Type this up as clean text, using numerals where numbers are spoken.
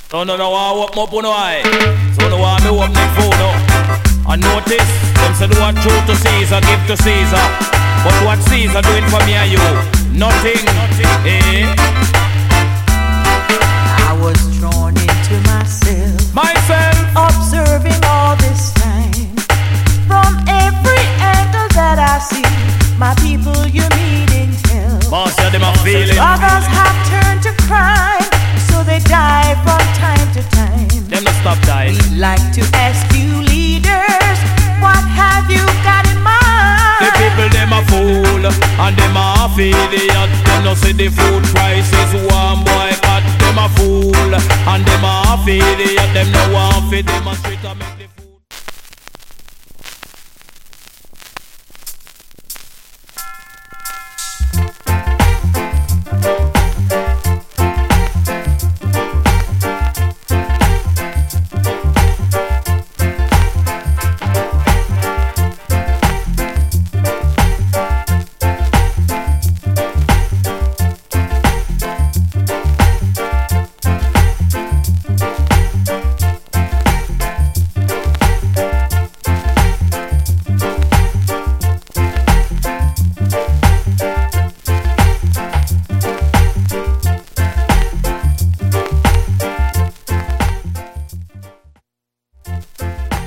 So no want up no eye. So no want me up my phone up. I notice them say do what true to Caesar, give to Caesar. But what Caesar doing for me and you? Nothing. Eh? I was drawn into myself, observing all this time. From every angle that I see, my people you're meeting hell. Master, them are feeling. Others have turned to crime, so they die from time to time. Them not stop dying. We'd like to ask you leaders, what have you got in mind? The people them a fool and them a half idiot. Them no see the food prices one boy cut. Them a fool and them a half idiot. Them no want for demonstrate.